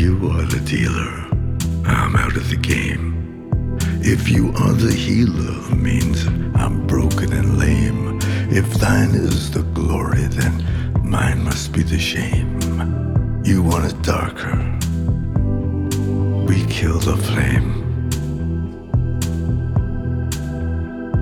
You are the dealer, I'm out of the game. If you are the healer, means I'm broken and lame. If thine is the glory, then mine must be the shame. You want it darker, we kill the flame.